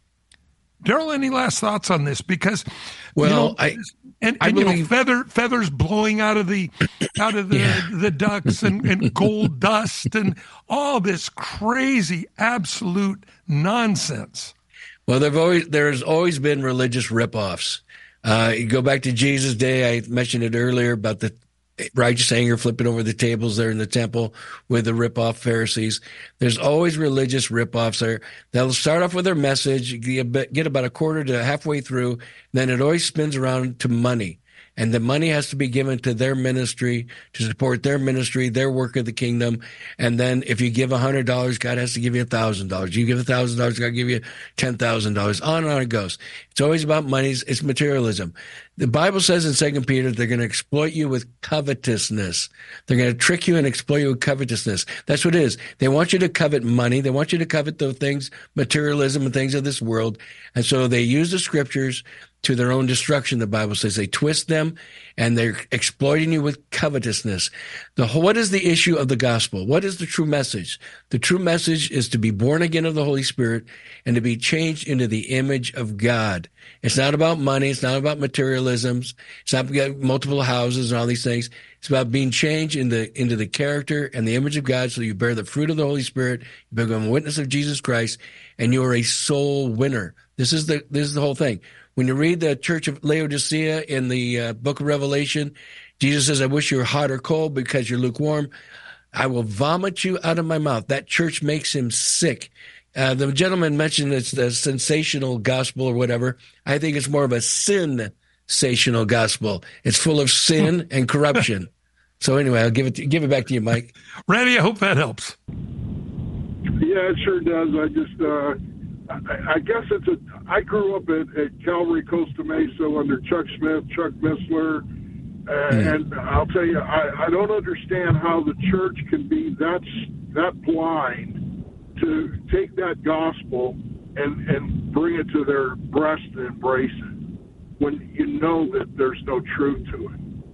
Daryl, any last thoughts on this? Because, well, you know, I, and, I and you believe... know, feather, feathers blowing out of the out of the, yeah. the ducks and, and gold dust and all this crazy, absolute nonsense. Well, there've always, there's always been religious ripoffs. Uh, you go back to Jesus' day. I mentioned it earlier about the righteous anger flipping over the tables there in the temple with the ripoff Pharisees. There's always religious ripoffs there. They'll start off with their message, get about a quarter to halfway through, and then it always spins around to money. And the money has to be given to their ministry to support their ministry, their work of the kingdom. And then if you give one hundred dollars, God has to give you one thousand dollars. You give one thousand dollars, God give you ten thousand dollars. On and on it goes. It's always about money. It's materialism. The Bible says in Second Peter, they're going to exploit you with covetousness. They're going to trick you and exploit you with covetousness. That's what it is. They want you to covet money. They want you to covet the things, materialism and things of this world. And so they use the scriptures to their own destruction, the Bible says. They twist them, and they're exploiting you with covetousness. The whole, what is the issue of the gospel? What is the true message? The true message is to be born again of the Holy Spirit and to be changed into the image of God. It's not about money. It's not about materialisms. It's not about multiple houses and all these things. It's about being changed into, into the character and the image of God, so you bear the fruit of the Holy Spirit, you become a witness of Jesus Christ, and you are a soul winner. This is the, this is the whole thing. When you read the Church of Laodicea in the uh, book of Revelation, Jesus says, I wish you were hot or cold because you're lukewarm. I will vomit you out of my mouth. That church makes him sick. Uh, the gentleman mentioned it's the sensational gospel or whatever. I think it's more of a sin-sational gospel. It's full of sin and corruption. So anyway, I'll give it to, give it back to you, Mike. Randy, I hope that helps. Yeah, it sure does. I just, uh, I, I guess it's a, I grew up at, at Calvary Costa Mesa under Chuck Smith, Chuck Missler, uh, mm. and I'll tell you, I, I don't understand how the church can be that, that blind to take that gospel and, and bring it to their breast and embrace it when you know that there's no truth to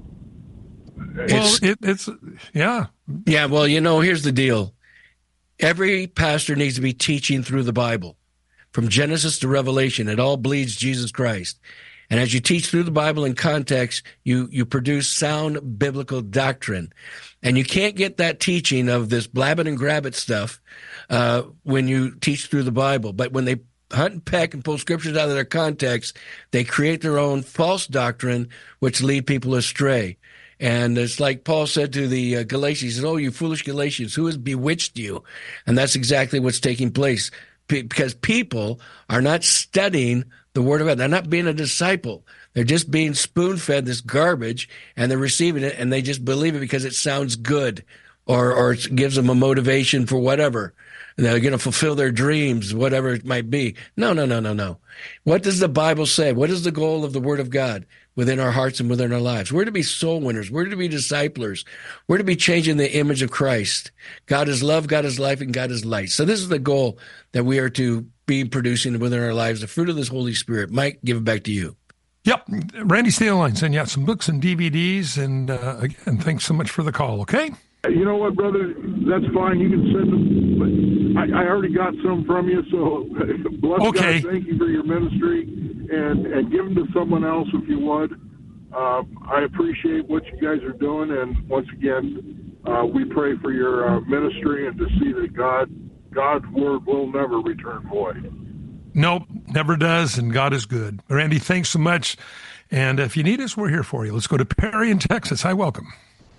it. Well, it's, it, it's, yeah. Yeah, well, you know, here's the deal. Every pastor needs to be teaching through the Bible. From Genesis to Revelation, it all bleeds Jesus Christ. And as you teach through the Bible in context, you, you produce sound biblical doctrine. And you can't get that teaching of this blab it and grab it stuff uh, when you teach through the Bible. But when they hunt and peck and pull scriptures out of their context, they create their own false doctrine, which lead people astray. And it's like Paul said to the uh, Galatians, he said, "Oh, you foolish Galatians, who has bewitched you?" And that's exactly what's taking place, P- because people are not studying the Word of God. They're not being a disciple. They're just being spoon-fed this garbage, and they're receiving it, and they just believe it because it sounds good, or or it gives them a motivation for whatever. And they're going to fulfill their dreams, whatever it might be. No, no, no, no, no. What does the Bible say? What is the goal of the Word of God within our hearts and within our lives? We're to be soul winners. We're to be disciplers. We're to be changing the image of Christ. God is love, God is life, and God is light. So this is the goal that we are to be producing within our lives, the fruit of this Holy Spirit. Mike, give it back to you. Yep. Randy, stay on the line. Send you out some books and D V Ds. And uh, again, thanks so much for the call, okay? You know what, brother? That's fine. You can send them. But I, I already got some from you, so bless okay. God. Thank you for your ministry, and, and give them to someone else if you would. Uh, I appreciate what you guys are doing, and once again, uh, we pray for your uh, ministry and to see that God, God's word will never return void. Nope, never does, and God is good. Randy, thanks so much. And if you need us, we're here for you. Let's go to Perry in Texas. Hi, welcome.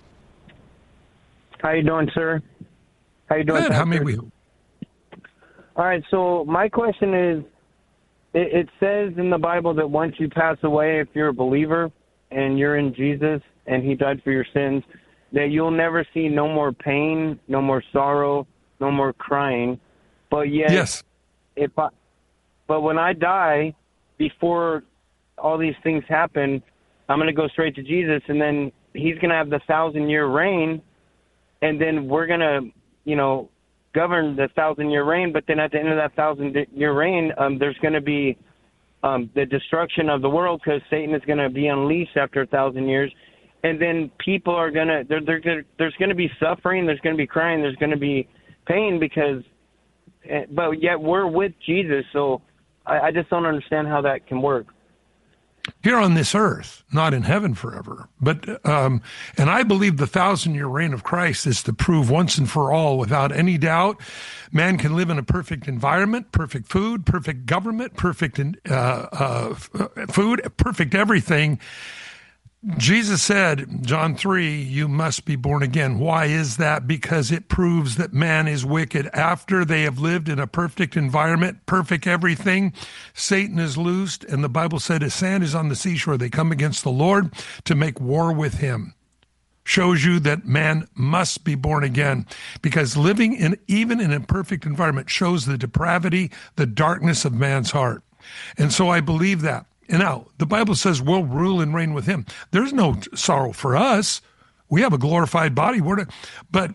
How you doing, sir? How you doing? Good. Pastor? How may we? All right. So my question is, it, it says in the Bible that once you pass away, if you're a believer and you're in Jesus and He died for your sins, that you'll never see no more pain, no more sorrow, no more crying. But yet, yes. If I, but when I die, before all these things happen, I'm going to go straight to Jesus, and then He's going to have the thousand-year reign. And then we're going to, you know, govern the thousand-year reign. But then at the end of that thousand-year reign, um, there's going to be um, the destruction of the world, because Satan is going to be unleashed after a thousand years. And then people are going to, they're, they're, there's going to be suffering, there's going to be crying, there's going to be pain, because, but yet we're with Jesus. So I, I just don't understand how that can work. Here on this earth, not in heaven forever. But, um, and I believe the thousand-year reign of Christ is to prove once and for all, without any doubt, man can live in a perfect environment, perfect food, perfect government, perfect uh, uh, food, perfect everything. Jesus said, John three, you must be born again. Why is that? Because it proves that man is wicked. After they have lived in a perfect environment, perfect everything, Satan is loosed, and the Bible said, as sand is on the seashore, they come against the Lord to make war with him. Shows you that man must be born again, because living in even in a perfect environment shows the depravity, the darkness of man's heart. And so I believe that. And now, the Bible says we'll rule and reign with him. There's no sorrow for us. We have a glorified body, we're to, but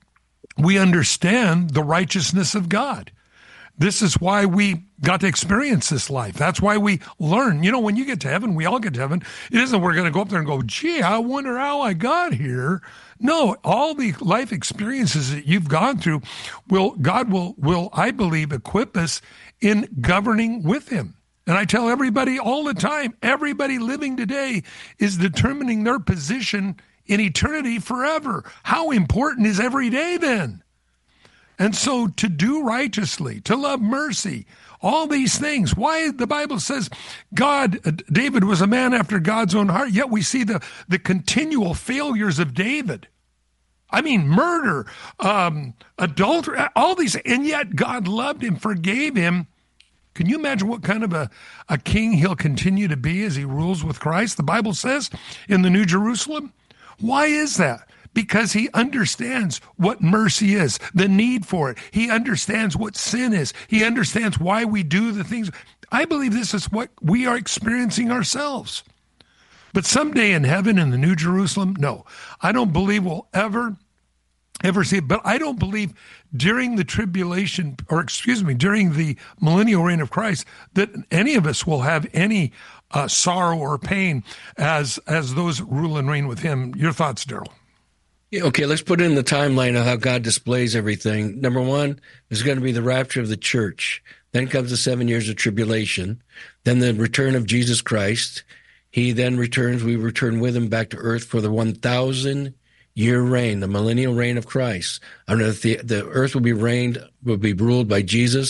we understand the righteousness of God. This is why we got to experience this life. That's why we learn. You know, when you get to heaven, we all get to heaven. It isn't we're going to go up there and go, gee, I wonder how I got here. No, all the life experiences that you've gone through, will God will, will I believe, equip us in governing with him. And I tell everybody all the time, everybody living today is determining their position in eternity forever. How important is every day then? And so to do righteously, to love mercy, all these things. Why the Bible says God, David was a man after God's own heart, yet we see the, the continual failures of David. I mean, murder, um, adultery, all these, and yet God loved him, forgave him. Can you imagine what kind of a, a king he'll continue to be as he rules with Christ? The Bible says in the New Jerusalem. Why is that? Because he understands what mercy is, the need for it. He understands what sin is. He understands why we do the things. I believe this is what we are experiencing ourselves. But someday in heaven, in the New Jerusalem, no, I don't believe we'll ever ever see it. But I don't believe during the tribulation, or excuse me, during the millennial reign of Christ, that any of us will have any uh, sorrow or pain as as those rule and reign with him. Your thoughts, Daryl? Yeah, okay, let's put in the timeline of how God displays everything. Number one is going to be the rapture of the church. Then comes the seven years of tribulation. Then the return of Jesus Christ. He then returns. We return with him back to earth for the one thousand year reign, the millennial reign of Christ. Under the, the earth will be reigned, will be ruled by Jesus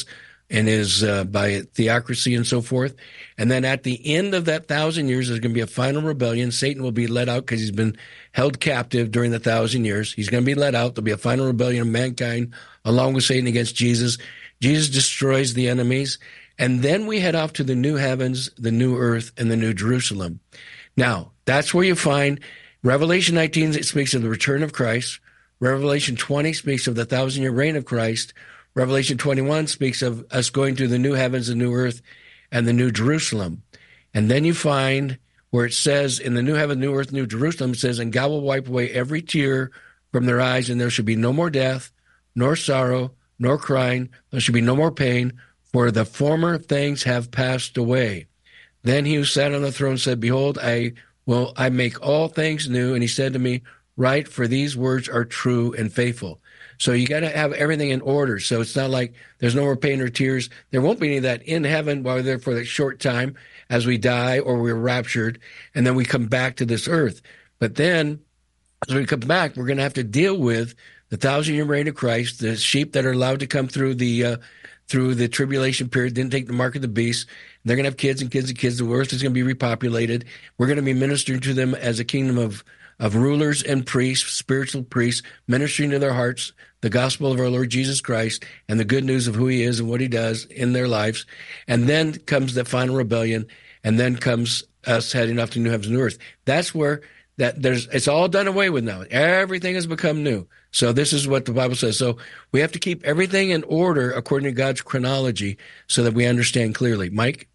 and his uh, by theocracy and so forth. And then at the end of that thousand years, there's going to be a final rebellion. Satan will be let out because he's been held captive during the thousand years. He's going to be let out. There'll be a final rebellion of mankind along with Satan against Jesus. Jesus destroys the enemies. And then we head off to the new heavens, the new earth, and the new Jerusalem. Now, that's where you find Revelation nineteen, it speaks of the return of Christ. Revelation twenty speaks of the thousand-year reign of Christ. Revelation twenty-one speaks of us going to the new heavens, the new earth, and the new Jerusalem. And then you find where it says in the new heaven, new earth, new Jerusalem, it says, and God will wipe away every tear from their eyes, and there shall be no more death, nor sorrow, nor crying. There shall be no more pain, for the former things have passed away. Then he who sat on the throne said, behold, I will I make all things new. And he said to me, write, for these words are true and faithful. So you got to have everything in order. So it's not like there's no more pain or tears. There won't be any of that in heaven while we're there for that short time as we die or we're raptured, and then we come back to this earth. But then as we come back, we're going to have to deal with the thousand-year reign of Christ, the sheep that are allowed to come through the uh, through the tribulation period, didn't take the mark of the beast. They're going to have kids and kids and kids. The earth is going to be repopulated. We're going to be ministering to them as a kingdom of of rulers and priests, spiritual priests, ministering to their hearts the gospel of our Lord Jesus Christ and the good news of who he is and what he does in their lives. And then comes the final rebellion, and then comes us heading off to new heavens and new earth. That's where that there's it's all done away with now. Everything has become new. So this is what the Bible says. So we have to keep everything in order according to God's chronology so that we understand clearly. Mike?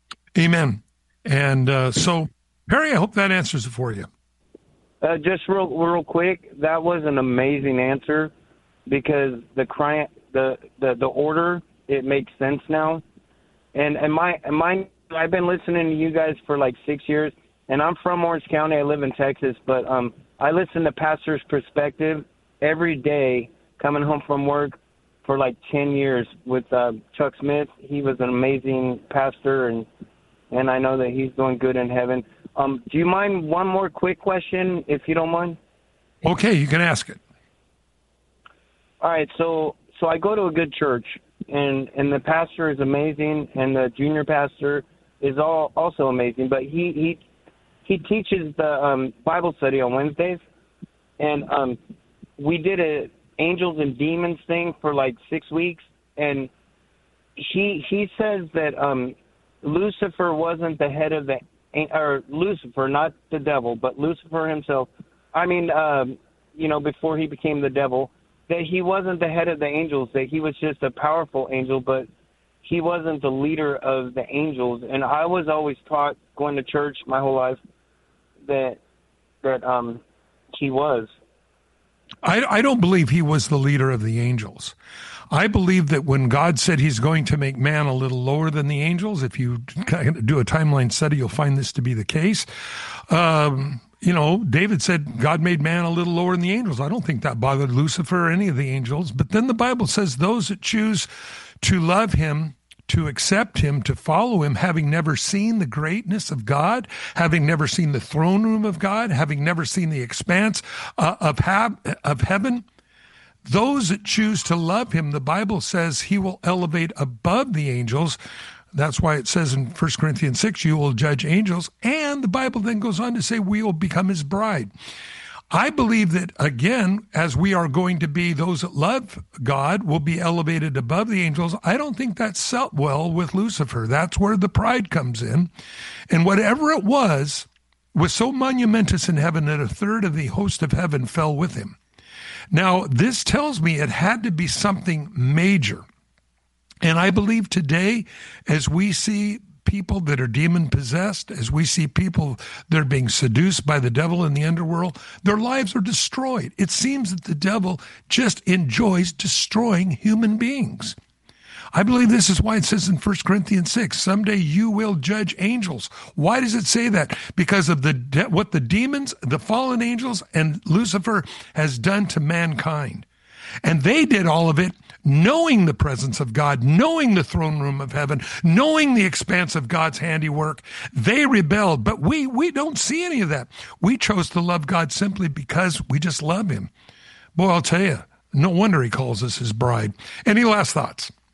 Amen. And uh, so, Perry, I hope that answers it for you. Uh, just real, real quick, that was an amazing answer because the cri- the, the the order, it makes sense now. And and my and my I've been listening to you guys for like six years, and I'm from Orange County. I live in Texas, but um, I listen to Pastor's Perspective every day coming home from work for like ten years with uh, Chuck Smith. He was an amazing pastor, and and I know that he's doing good in heaven. Um, do you mind one more quick question, if you don't mind? Okay, you can ask it. All right, so so I go to a good church, and, and the pastor is amazing, and the junior pastor is all also amazing. But he he he teaches the um, Bible study on Wednesdays, and um, we did a angels and demons thing for like six weeks, and he he says that um, Lucifer wasn't the head of the or Lucifer, not the devil, but Lucifer himself. I mean, um, you know, before he became the devil, that he wasn't the head of the angels, that he was just a powerful angel, but he wasn't the leader of the angels. And I was always taught, going to church my whole life, that that um, he was. I, I don't believe he was the leader of the angels. I believe that when God said he's going to make man a little lower than the angels, if you do a timeline study, you'll find this to be the case. Um, you know, David said God made man a little lower than the angels. I don't think that bothered Lucifer or any of the angels. But then the Bible says those that choose to love him, to accept him, to follow him, having never seen the greatness of God, having never seen the throne room of God, having never seen the expanse uh, of, ha- of heaven, those that choose to love him, the Bible says he will elevate above the angels. That's why it says in First Corinthians six, you will judge angels. And the Bible then goes on to say we will become his bride. I believe that, again, as we are going to be those that love God, will be elevated above the angels. I don't think that set well with Lucifer. That's where the pride comes in. And whatever it was, was so monumentous in heaven that a third of the host of heaven fell with him. Now, this tells me it had to be something major. And I believe today, as we see people that are demon-possessed, as we see people that are being seduced by the devil in the underworld, their lives are destroyed. It seems that the devil just enjoys destroying human beings. I believe this is why it says in First Corinthians six, someday you will judge angels. Why does it say that? Because of the de- what the demons, the fallen angels, and Lucifer has done to mankind. And they did all of it knowing the presence of God, knowing the throne room of heaven, knowing the expanse of God's handiwork. They rebelled, but we we don't see any of that. We chose to love God simply because we just love him. Boy, I'll tell you, no wonder he calls us his bride. Any last thoughts?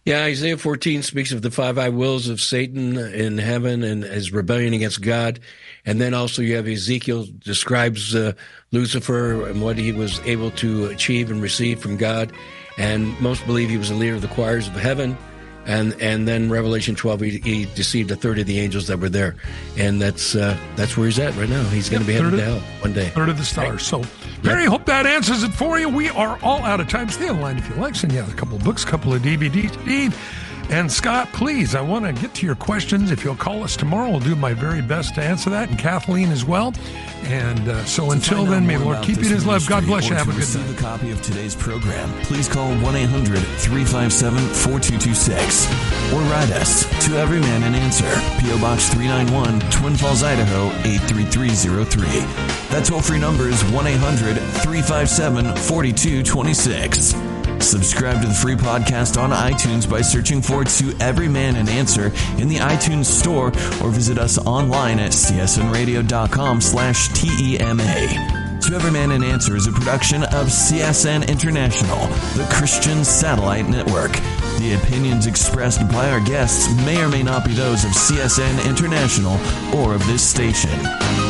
Yeah, Isaiah fourteen speaks of the five I wills of Satan in heaven and his rebellion against God. And then also you have Ezekiel describes uh, Lucifer and what he was able to achieve and receive from God. And most believe he was the leader of the choirs of heaven. And and then Revelation twelve, he, he deceived a third of the angels that were there. And that's uh, that's where he's at right now. He's going to yep, be headed of, to hell one day. Third of the stars. So, Barry, yep. hope that answers it for you. We are all out of time. Stay online if you like. Send you out a couple of books, a couple of D V Ds. Steve and Scott, please, I want to get to your questions. If you'll call us tomorrow, I'll do my very best to answer that, and Kathleen as well. And uh, so to until then, may the Lord keep you in his love. God bless you. Have a good night. To receive night. a copy of today's program, please call one eight hundred three five seven four two two six or write us to Every Man an Answer, P O Box three ninety-one, Twin Falls, Idaho eight three three zero three. That toll-free number is one eight hundred three five seven four two two six. Subscribe to the free podcast on iTunes by searching for To Every Man an Answer in the iTunes store, or visit us online at c s n radio dot com slash T E M A. To Every Man an Answer is a production of C S N International, the Christian Satellite Network. The opinions expressed by our guests may or may not be those of C S N International or of this station.